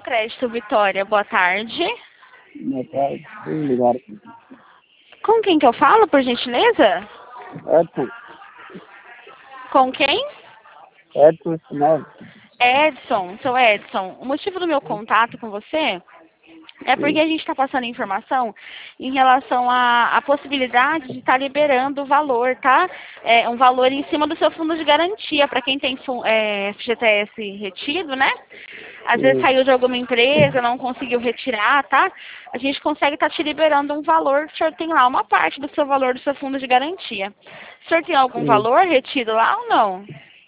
Crédito Vitória, boa tarde. Boa tarde. Sim, ligaram. Com quem que eu falo, por gentileza? Edson. Com quem? Edson Espinosa. Edson, seu Edson. O motivo do meu contato com você é porque a gente está passando informação em relação à possibilidade de estar liberando o valor, tá? Um valor em cima do seu fundo de garantia, para quem tem FGTS retido, né? Às vezes saiu de alguma empresa, não conseguiu retirar, tá? A gente consegue estar te liberando um valor, o senhor tem lá uma parte do seu valor do seu fundo de garantia. O senhor tem algum valor retido lá ou não?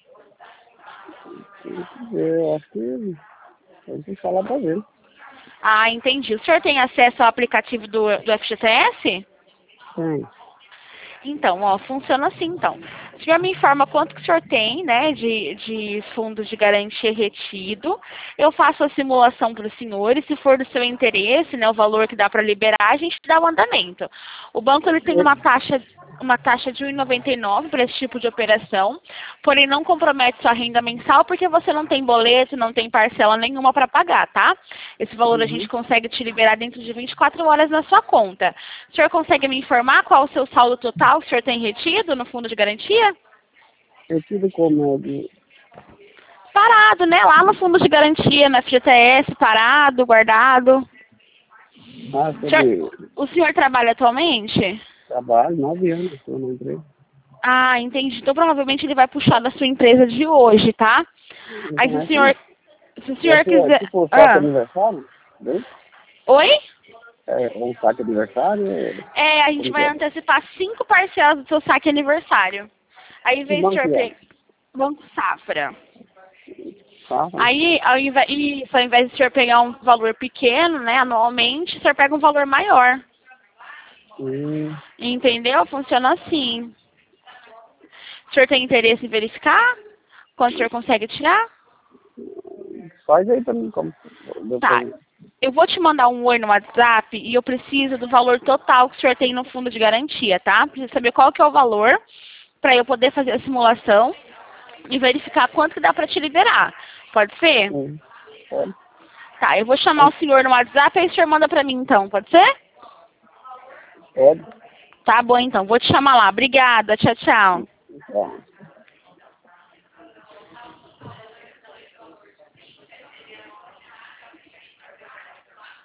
Eu acho que a gente falar pra ver. Ah, entendi. O senhor tem acesso ao aplicativo do FGTS? Sim. Então, ó, funciona assim, então. O senhor me informa quanto que o senhor tem, né, de fundos de garantia retido. Eu faço a simulação para o senhor e se for do seu interesse, né, o valor que dá para liberar, a gente dá o andamento. O banco, ele tem uma taxa de 1,99 para esse tipo de operação, porém não compromete sua renda mensal porque você não tem boleto, não tem parcela nenhuma para pagar, tá? Esse valor a gente consegue te liberar dentro de 24 horas na sua conta. O senhor consegue me informar qual o seu saldo total que o senhor tem retido no fundo de garantia? Retido como Parado, né? Lá no fundo de garantia, na FGTS, parado, guardado. O senhor trabalha atualmente? Trabalho, 9 anos, estou na empresa. Ah, entendi. Então provavelmente ele vai puxar da sua empresa de hoje, tá? Aí se o senhor quiser... Tipo, saque aniversário? Bem? Oi? Um saque aniversário? A gente vai antecipar 5 parcelas do seu saque aniversário. Aí em vez de o senhor pegar... Banco Safra. Aí, ao invés de o senhor pegar um valor pequeno, né, anualmente, o senhor pega um valor maior. Entendeu? Funciona assim. O senhor tem interesse em verificar? Quanto o senhor consegue tirar? Faz aí pra mim, como. Tá. Eu vou te mandar um oi no WhatsApp e eu preciso do valor total que o senhor tem no fundo de garantia, tá? Preciso saber qual que é o valor para eu poder fazer a simulação e verificar quanto que dá para te liberar. Pode ser? Pode. Tá, eu vou chamar o senhor no WhatsApp e aí o senhor manda para mim então, pode ser? Pode. Tá bom então, vou te chamar lá. Obrigada, tchau, tchau.